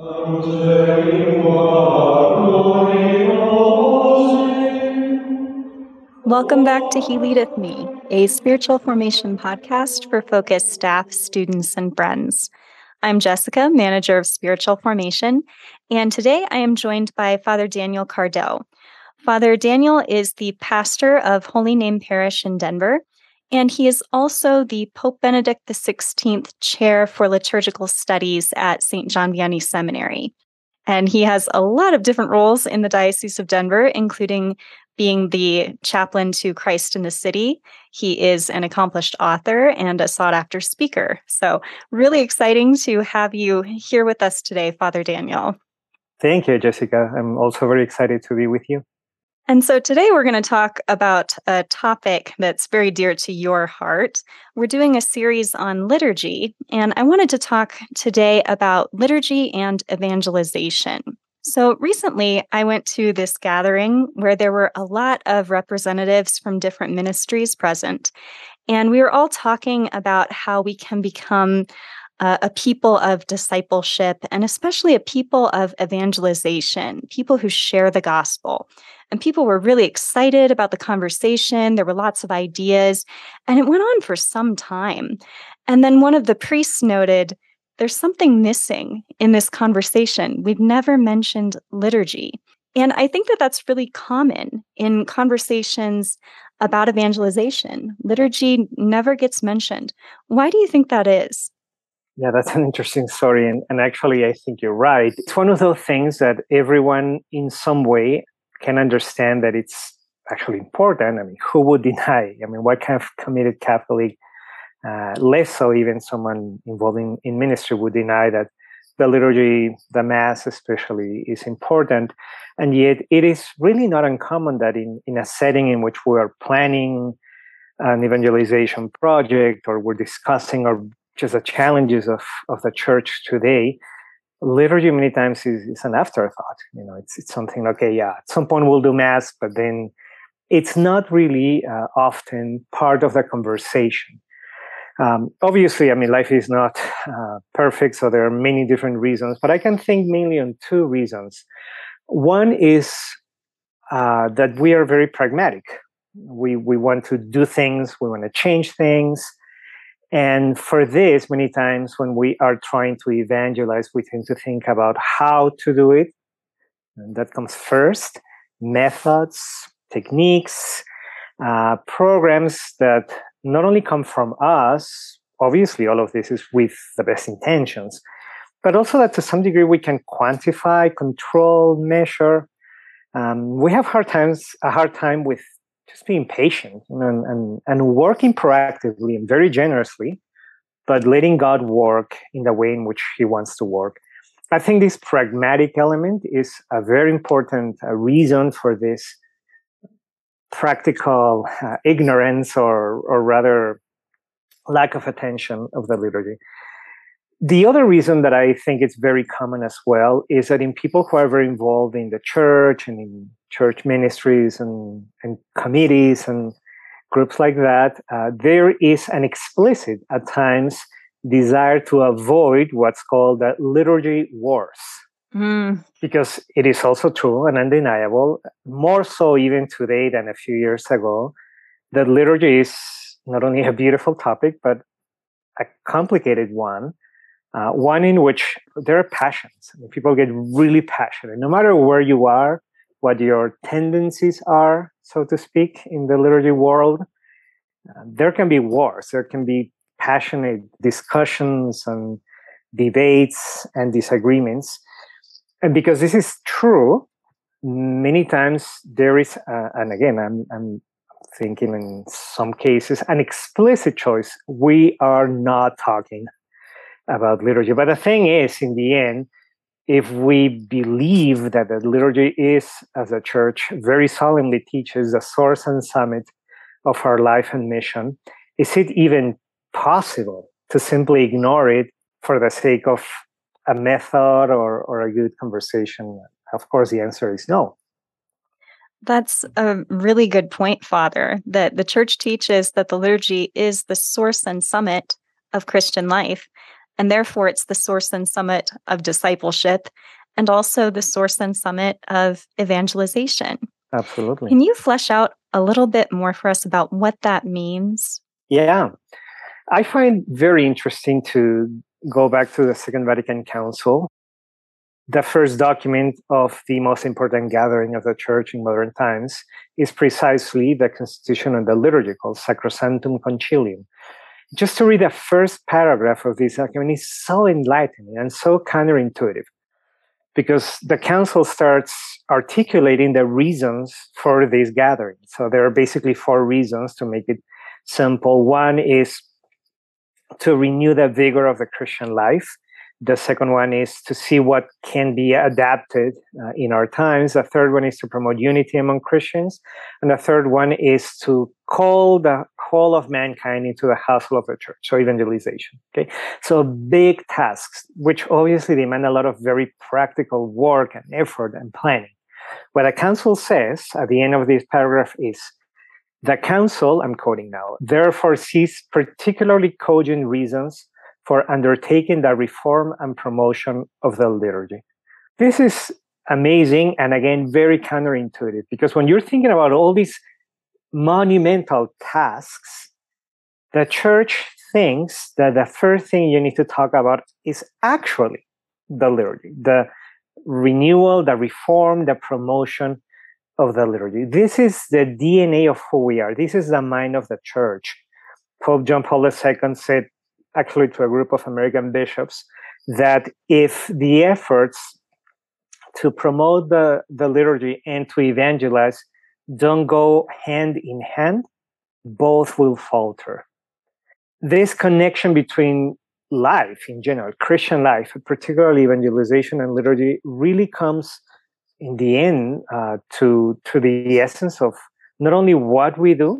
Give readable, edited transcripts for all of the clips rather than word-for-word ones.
Welcome back to He Leadeth Me, a spiritual formation podcast for Focus staff, students, and friends. I'm Jessica, manager of spiritual formation, and today I am joined by Father Daniel Cardell. Father Daniel is the pastor of Holy Name Parish in Denver, and he is also the Pope Benedict XVI Chair for Liturgical Studies at St. John Vianney Seminary. And he has a lot of different roles in the Diocese of Denver, including being the chaplain to Christ in the City. He is an accomplished author and a sought-after speaker. So really exciting to have you here with us today, Father Daniel. Thank you, Jessica. I'm also very excited to be with you. And so today we're going to talk about a topic that's very dear to your heart. We're doing a series on liturgy, and I wanted to talk today about liturgy and evangelization. So recently, I went to this gathering where there were a lot of representatives from different ministries present, and we were all talking about how we can become a people of discipleship, and especially a people of evangelization, people who share the gospel. And people were really excited about the conversation. There were lots of ideas, and it went on for some time. And then one of the priests noted, there's something missing in this conversation. We've never mentioned liturgy. And I think that that's really common in conversations about evangelization. Liturgy never gets mentioned. Why do you think that is? Yeah, that's an interesting story. And actually, I think you're right. It's one of those things that everyone in some way can understand that it's actually important. I mean, who would deny? I mean, what kind of committed Catholic, less so even someone involved in ministry, would deny that the liturgy, the Mass especially, is important? And yet it is really not uncommon that in a setting in which we are planning an evangelization project, or we're discussing or just the challenges of the church today, liturgy many times is an afterthought. You know, it's something, okay, yeah, at some point we'll do Mass, but then it's not really often part of the conversation. Obviously, I mean, life is not perfect, so there are many different reasons, but I can think mainly on two reasons. One is that we are very pragmatic. We want to do things, we want to change things. And for this, many times when we are trying to evangelize, we tend to think about how to do it. And that comes first. Methods, techniques, programs that not only come from us, obviously all of this is with the best intentions, but also that to some degree we can quantify, control, measure. We have a hard time with just being patient and working proactively and very generously, but letting God work in the way in which He wants to work. I think this pragmatic element is a very important reason for this practical ignorance or rather lack of attention of the liturgy. The other reason that I think it's very common as well is that in people who are very involved in the church and in church ministries and committees and groups like that, there is an explicit, at times, desire to avoid what's called the liturgy wars. Because it is also true and undeniable, more so even today than a few years ago, that liturgy is not only a beautiful topic, but a complicated one. One in which there are passions. I mean, people get really passionate, no matter where you are, what your tendencies are, so to speak, in the liturgy world. There can be wars, there can be passionate discussions and debates and disagreements. And because this is true, many times there is, and again, I'm thinking in some cases, an explicit choice. We are not talking about liturgy. But the thing is, in the end, if we believe that the liturgy is, as a church very solemnly teaches, the source and summit of our life and mission, is it even possible to simply ignore it for the sake of a method or a good conversation? Of course, the answer is no. That's a really good point, Father, that the church teaches that the liturgy is the source and summit of Christian life. and therefore it's the source and summit of discipleship and also the source and summit of evangelization. Absolutely. Can you flesh out a little bit more for us about what that means? Yeah. I find very interesting to go back to the Second Vatican Council, the first document of the most important gathering of the church in modern times is precisely the constitution of the liturgy called Sacrosanctum Concilium. Just to read the first paragraph of this document is so enlightening and so counterintuitive, because the council starts articulating the reasons for this gathering. So there are basically four reasons, to make it simple. One is to renew the vigor of the Christian life. The second one is to see what can be adapted in our times. The third one is to promote unity among Christians. And the third one is to call the whole of mankind into the household of the church, so evangelization. Okay, so big tasks, which obviously demand a lot of very practical work and effort and planning. What the council says at the end of this paragraph is, the council, I'm quoting now, therefore sees particularly cogent reasons for undertaking the reform and promotion of the liturgy. This is amazing and, again, very counterintuitive, because when you're thinking about all these monumental tasks, the church thinks that the first thing you need to talk about is actually the liturgy, the renewal, the reform, the promotion of the liturgy. This is the DNA of who we are. This is the mind of the church. Pope John Paul II said, actually to a group of American bishops, that if the efforts to promote the liturgy and to evangelize don't go hand in hand, both will falter. This connection between life in general, Christian life, particularly evangelization and liturgy, really comes in the end to the essence of not only what we do,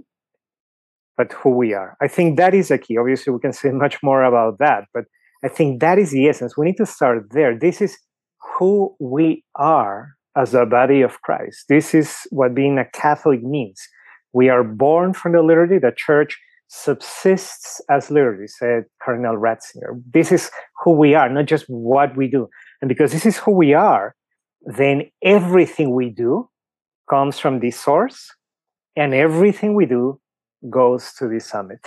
but who we are. I think that is a key. Obviously, we can say much more about that, but I think that is the essence. We need to start there. This is who we are as a body of Christ. This is what being a Catholic means. We are born from the liturgy. The church subsists as liturgy, said Cardinal Ratzinger. This is who we are, not just what we do. And because this is who we are, then everything we do comes from this source, and everything we do goes to the summit.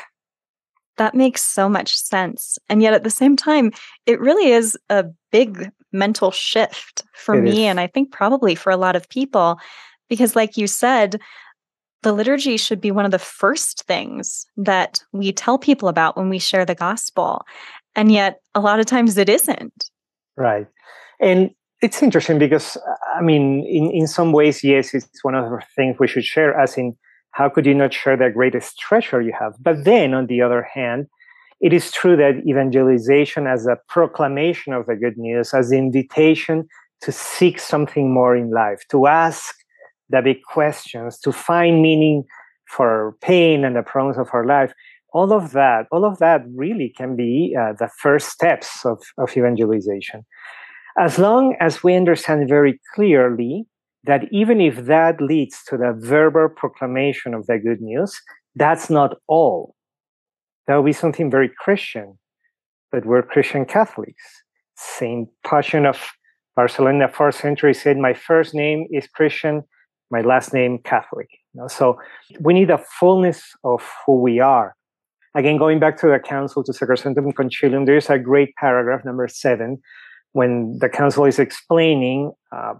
That makes so much sense. And yet at the same time, it really is a big mental shift for me, and I think probably for a lot of people, because like you said, the liturgy should be one of the first things that we tell people about when we share the gospel. And yet a lot of times it isn't. Right. And it's interesting because, I mean, in some ways, yes, it's one of the things we should share, as in, how could you not share the greatest treasure you have? But then, on the other hand, it is true that evangelization as a proclamation of the good news, as the invitation to seek something more in life, to ask the big questions, to find meaning for pain and the problems of our life, all of that really can be the first steps of evangelization. As long as we understand very clearly that even if that leads to the verbal proclamation of the good news, that's not all. That will be something very Christian, but we're Christian Catholics. Saint Passion of Barcelona in the 4th century said, my first name is Christian, my last name Catholic. So we need a fullness of who we are. Again, going back to the council, to Sacrosanctum Concilium, there's a great paragraph, number 7, when the council is explaining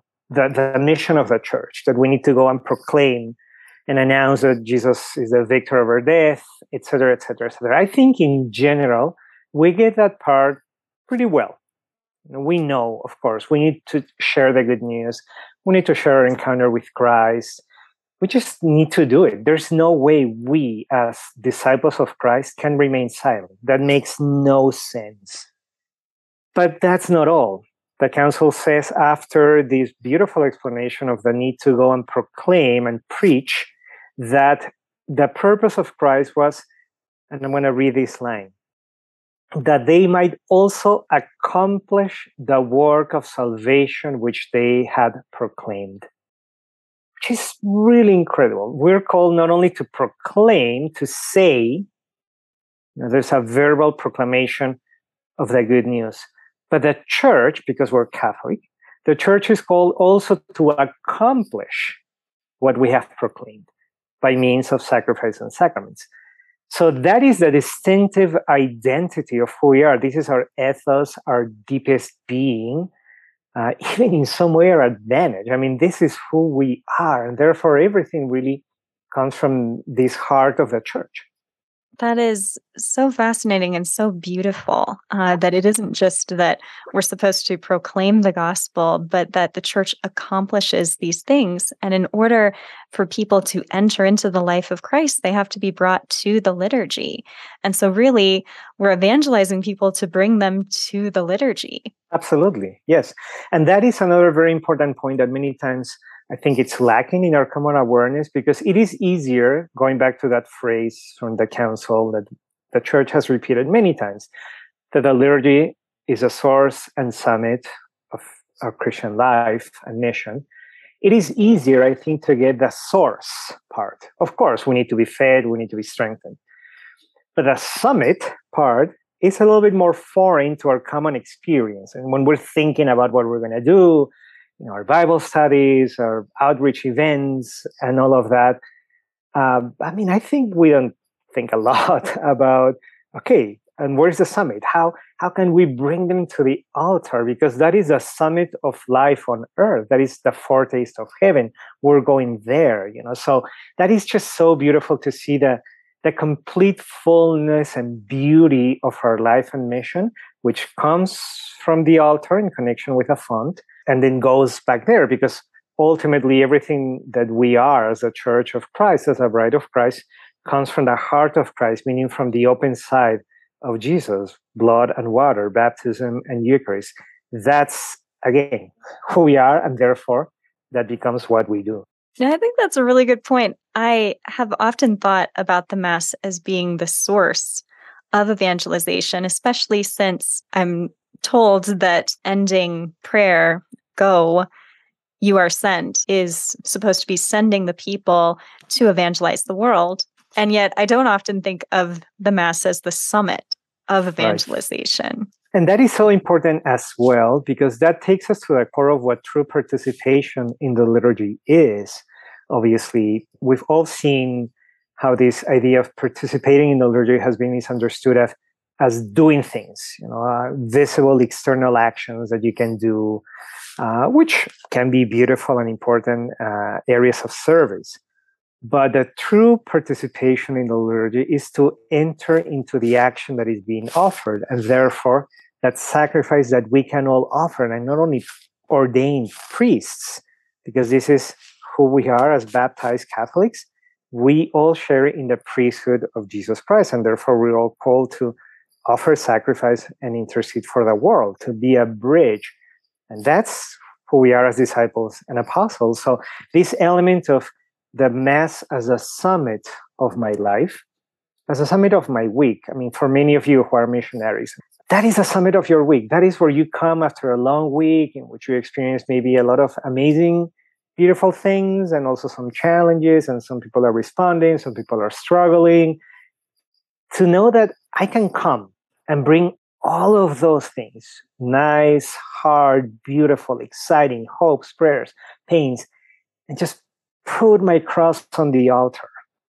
the mission of the church, that we need to go and proclaim and announce that Jesus is the victor over death, etc., etc., etc. I think in general, we get that part pretty well. We know, of course, we need to share the good news. We need to share our encounter with Christ. We just need to do it. There's no way we, as disciples of Christ, can remain silent. That makes no sense. But that's not all. The council says, after this beautiful explanation of the need to go and proclaim and preach, that the purpose of Christ was, and I'm going to read this line, that they might also accomplish the work of salvation which they had proclaimed. Which is really incredible. We're called not only to proclaim, to say, there's a verbal proclamation of the good news. But the church, because we're Catholic, the church is called also to accomplish what we have proclaimed by means of sacrifice and sacraments. So that is the distinctive identity of who we are. This is our ethos, our deepest being, even in some way our advantage. I mean, this is who we are. And therefore, everything really comes from this heart of the church. That is so fascinating and so beautiful, that it isn't just that we're supposed to proclaim the gospel, but that the church accomplishes these things. And in order for people to enter into the life of Christ, they have to be brought to the liturgy. And so really, we're evangelizing people to bring them to the liturgy. Absolutely, yes. And that is another very important point that many times I think it's lacking in our common awareness, because it is easier, going back to that phrase from the council that the church has repeated many times, that the liturgy is a source and summit of our Christian life and mission. It is easier, I think, to get the source part. Of course, we need to be fed, we need to be strengthened. But the summit part is a little bit more foreign to our common experience. And when we're thinking about what we're going to do, our Bible studies, our outreach events, and all of that. I think we don't think a lot about, okay, and where's the summit? How can we bring them to the altar? Because that is the summit of life on earth. That is the foretaste of heaven. We're going there, So that is just so beautiful to see the complete fullness and beauty of our life and mission, which comes from the altar in connection with a font, and then goes back there, because ultimately everything that we are as a church of Christ, as a bride of Christ, comes from the heart of Christ, meaning from the open side of Jesus, blood and water, baptism and Eucharist. That's, again, who we are, and therefore that becomes what we do. Yeah, I think that's a really good point. I have often thought about the Mass as being the source of evangelization, especially since I'm told that ending prayer, "Go, you are sent," is supposed to be sending the people to evangelize the world. And yet I don't often think of the Mass as the summit of evangelization. Right. And that is so important as well, because that takes us to the core of what true participation in the liturgy is. Obviously, we've all seen how this idea of participating in the liturgy has been misunderstood as doing things, visible external actions that you can do, which can be beautiful and important areas of service. But the true participation in the liturgy is to enter into the action that is being offered, and therefore that sacrifice that we can all offer, and not only ordained priests, because this is who we are as baptized Catholics. We all share in the priesthood of Jesus Christ, and therefore we're all called to offer sacrifice and intercede for the world, to be a bridge. And that's who we are as disciples and apostles. So this element of the Mass as a summit of my life, as a summit of my week. I mean, for many of you who are missionaries, that is a summit of your week. That is where you come after a long week in which you experience maybe a lot of amazing, beautiful things, and also some challenges, and some people are responding, some people are struggling. To know that I can come and bring all of those things, nice, hard, beautiful, exciting, hopes, prayers, pains, and just put my cross on the altar.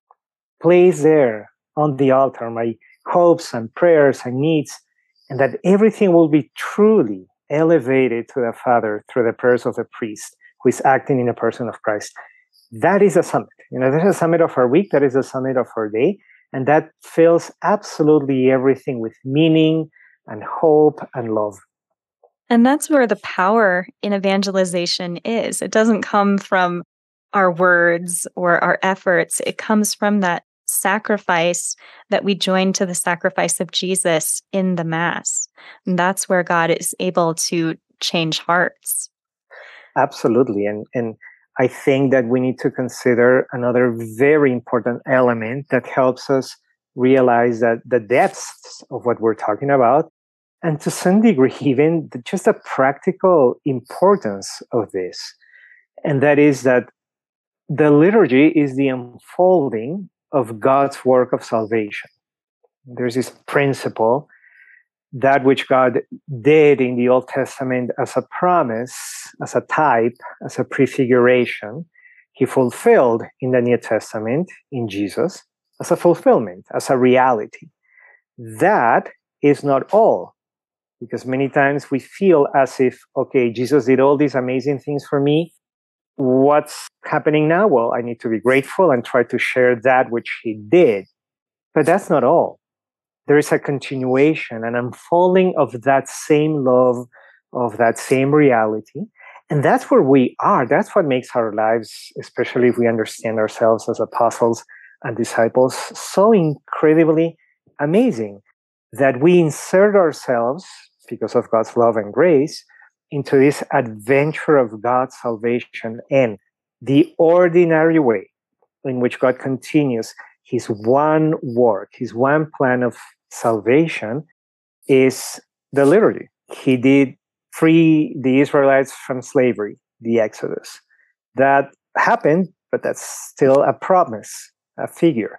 Place there on the altar my hopes and prayers and needs, and that everything will be truly elevated to the Father through the prayers of the priest who is acting in the person of Christ. That is a summit. That is a summit of our week. That is a summit of our day. And that fills absolutely everything with meaning and hope and love. And that's where the power in evangelization is. It doesn't come from our words or our efforts. It comes from that sacrifice that we join to the sacrifice of Jesus in the Mass. And that's where God is able to change hearts. Absolutely. And I think that we need to consider another very important element that helps us realize that the depths of what we're talking about, and to some degree, even just the practical importance of this. And that is that the liturgy is the unfolding of God's work of salvation. There's this principle that which God did in the Old Testament as a promise, as a type, as a prefiguration, he fulfilled in the New Testament, in Jesus, as a fulfillment, as a reality. That is not all, because many times we feel as if, okay, Jesus did all these amazing things for me. What's happening now? Well, I need to be grateful and try to share that which he did. But that's not all. There is a continuation, an unfolding of that same love, of that same reality. And that's where we are. That's what makes our lives, especially if we understand ourselves as apostles and disciples, so incredibly amazing that we insert ourselves, because of God's love and grace, into this adventure of God's salvation and the ordinary way in which God continues his one work, his one plan of salvation is the liturgy. He did free the Israelites from slavery, the Exodus. That happened, but that's still a promise, a figure.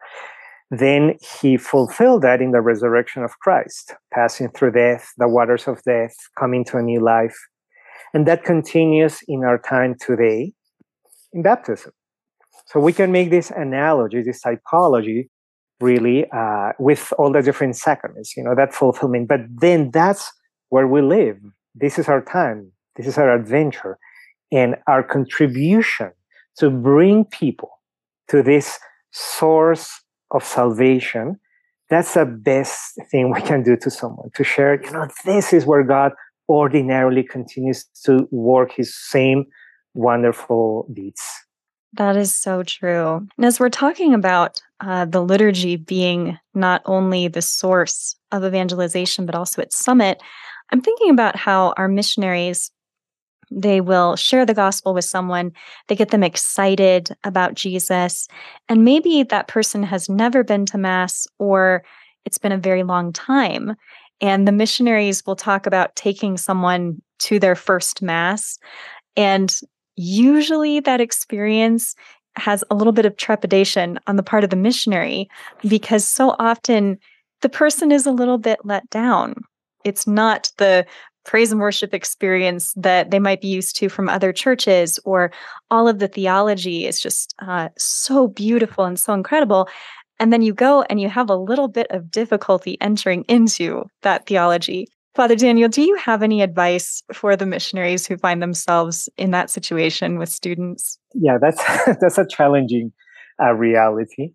Then he fulfilled that in the resurrection of Christ, passing through death, the waters of death, coming to a new life. And that continues in our time today in baptism. So we can make this analogy, this typology, really, with all the different sacraments, that fulfillment. But then that's where we live. This is our time. This is our adventure. And our contribution to bring people to this source of salvation, that's the best thing we can do to someone, to share, this is where God ordinarily continues to work his same wonderful deeds. That is so true. And as we're talking about the liturgy being not only the source of evangelization, but also its summit, I'm thinking about how our missionaries, they will share the gospel with someone, they get them excited about Jesus, and maybe that person has never been to Mass or it's been a very long time. And the missionaries will talk about taking someone to their first Mass. And usually that experience has a little bit of trepidation on the part of the missionary because so often the person is a little bit let down. It's not the praise and worship experience that they might be used to from other churches, or all of the theology is just so beautiful and so incredible. And then you go and you have a little bit of difficulty entering into that theology. Father Daniel, do you have any advice for the missionaries who find themselves in that situation with students? Yeah, that's a challenging reality.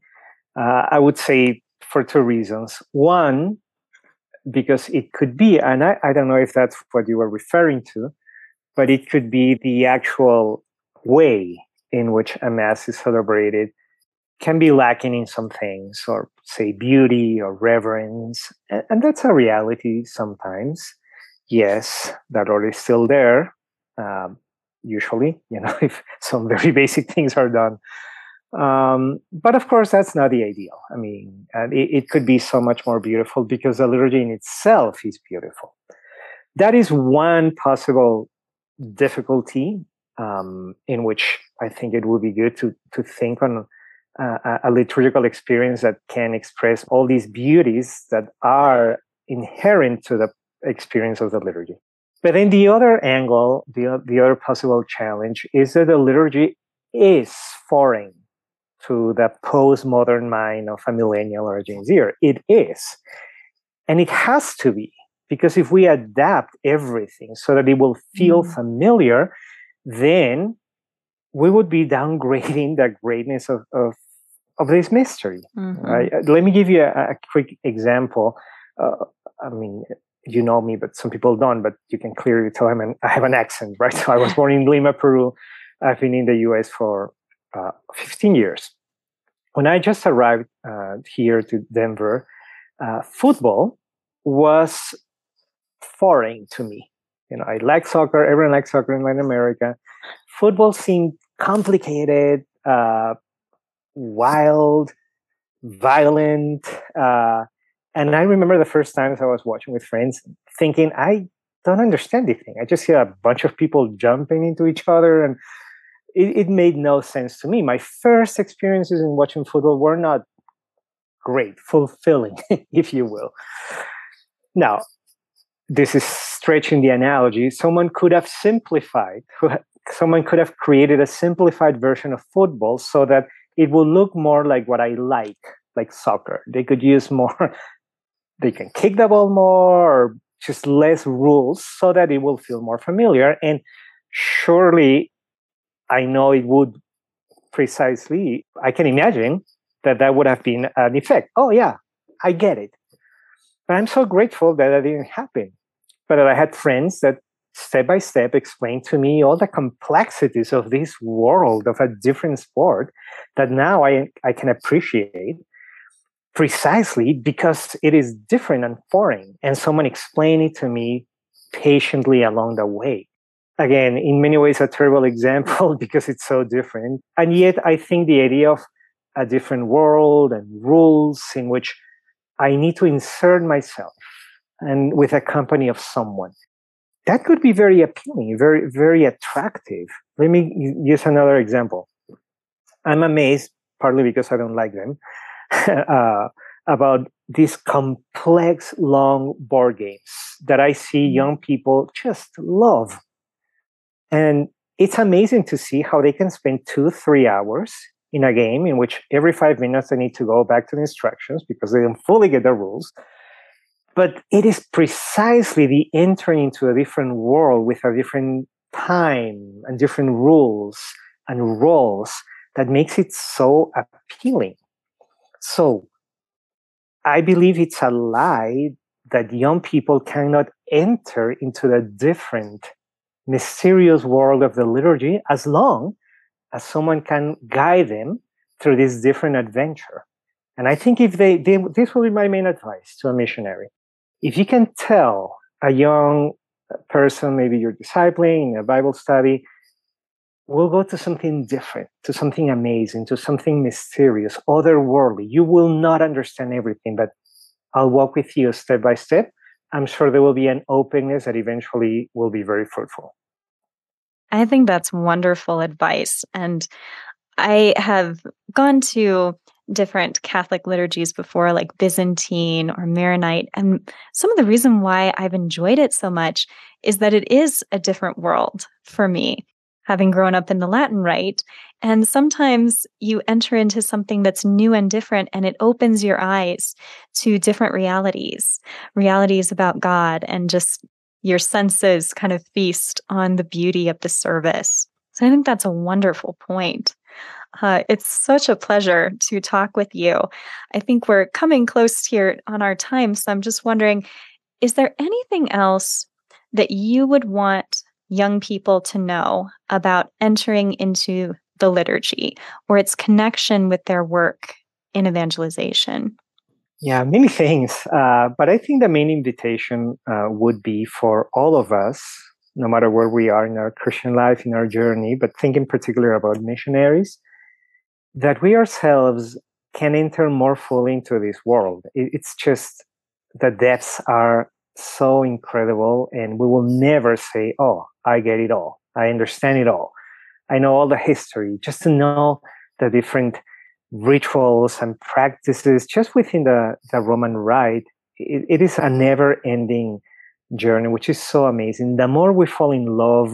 I would say for two reasons. One, because it could be, and I don't know if that's what you were referring to, but it could be the actual way in which a Mass is celebrated can be lacking in some things, or say beauty or reverence. And that's a reality sometimes. Yes, that Lord is still there. Usually, if some very basic things are done. But of course, that's not the ideal. I mean, it could be so much more beautiful because the liturgy in itself is beautiful. That is one possible difficulty in which I think it would be good to think on a liturgical experience that can express all these beauties that are inherent to the experience of the liturgy. But then the other angle, the other possible challenge is that the liturgy is foreign to the postmodern mind of a millennial or a Gen Zer. It is. And it has to be, because if we adapt everything so that it will feel familiar, then we would be downgrading the greatness of this mystery. Right? Let me give you a quick example. I mean, you know me, but some people don't, but you can clearly tell I have an accent, right? So I was born in Lima, Peru. I've been in the US for 15 years. When I just arrived here to Denver, football was foreign to me. I like soccer. Everyone likes soccer in Latin America. Football seemed complicated, wild, violent. And I remember the first times I was watching with friends thinking, I don't understand this thing. I just hear a bunch of people jumping into each other, and it made no sense to me. My first experiences in watching football were not great, fulfilling, if you will. Now, this is stretching the analogy, someone could have simplified, someone could have created a simplified version of football so that it will look more like what I like soccer. They could use more, they can kick the ball more, or just less rules so that it will feel more familiar. And surely I know it would precisely, I can imagine that would have been an effect. Oh, yeah, I get it. But I'm so grateful that didn't happen. But I had friends that step by step explained to me all the complexities of this world of a different sport that now I can appreciate precisely because it is different and foreign. And someone explained it to me patiently along the way. Again, in many ways, a terrible example because it's so different. And yet, I think the idea of a different world and rules in which I need to insert myself and with a company of someone, that could be very appealing, very, very attractive. Let me use another example. I'm amazed, partly because I don't like them, about these complex, long board games that I see young people just love. And it's amazing to see how they can spend 2-3 hours in a game in which every 5 minutes they need to go back to the instructions because they don't fully get the rules. But it is precisely the entering into a different world with a different time and different rules and roles that makes it so appealing. So I believe it's a lie that young people cannot enter into the different, mysterious world of the liturgy as long as someone can guide them through this different adventure. And I think if this will be my main advice to a missionary. If you can tell a young person, maybe you're discipling in a Bible study, we'll go to something different, to something amazing, to something mysterious, otherworldly. You will not understand everything, but I'll walk with you step by step. I'm sure there will be an openness that eventually will be very fruitful. I think that's wonderful advice. And I have gone to different Catholic liturgies before, like Byzantine or Maronite. And some of the reason why I've enjoyed it so much is that it is a different world for me, having grown up in the Latin Rite. And sometimes you enter into something that's new and different, and it opens your eyes to different realities about God, and just your senses kind of feast on the beauty of the service. So I think that's a wonderful point. It's such a pleasure to talk with you. I think we're coming close here on our time. So I'm just wondering, is there anything else that you would want young people to know about entering into the liturgy or its connection with their work in evangelization? Yeah, many things. But I think the main invitation would be for all of us, no matter where we are in our Christian life, in our journey, but think in particular about missionaries, that we ourselves can enter more fully into this world. It's just the depths are so incredible, and we will never say, oh, I get it all. I understand it all. I know all the history. Just to know the different rituals and practices just within the Roman Rite, it is a never-ending journey, which is so amazing. The more we fall in love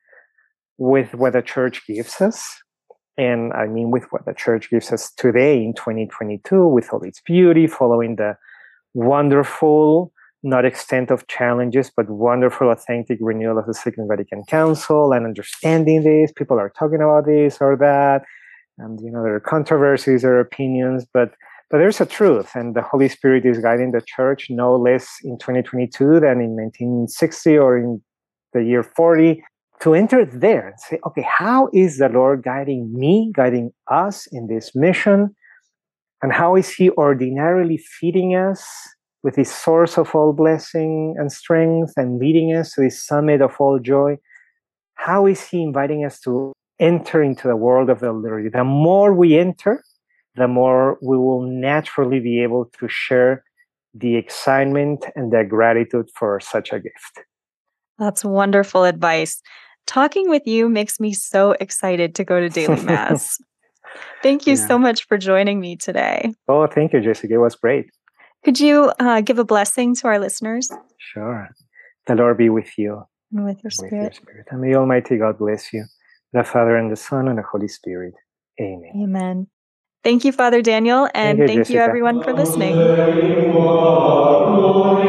with what the church gives us, and I mean with what the church gives us today in 2022, with all its beauty, following the wonderful, not extent of challenges, but wonderful, authentic renewal of the Second Vatican Council, and understanding this. People are talking about this or that, and there are controversies or opinions, but there's a truth, and the Holy Spirit is guiding the church no less in 2022 than in 1960 or in the year 40, to enter there and say, okay, how is the Lord guiding me, guiding us in this mission? And how is He ordinarily feeding us with His source of all blessing and strength and leading us to His summit of all joy? How is He inviting us to enter into the world of the liturgy? The more we enter, the more we will naturally be able to share the excitement and the gratitude for such a gift. That's wonderful advice. Talking with you makes me so excited to go to daily Mass. Thank you so much for joining me today. Oh, thank you, Jessica. It was great. Could you give a blessing to our listeners? Sure. The Lord be with you. And with your And with your spirit. spirit. And may Almighty God bless you, the Father and the Son and the Holy Spirit. Amen. Amen. Thank you, Father Daniel, and thank you Jessica. everyone for listening.